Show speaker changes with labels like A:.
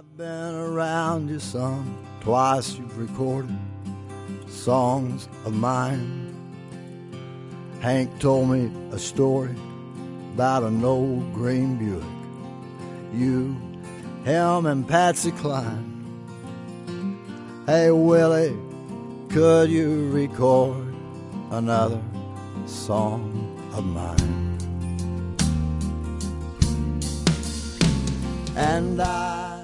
A: I've been around you some, twice you've recorded songs of mine. Hank told me a story about an old green Buick. You, him, and Patsy Cline. Hey, Willie, could you record another song of mine? And I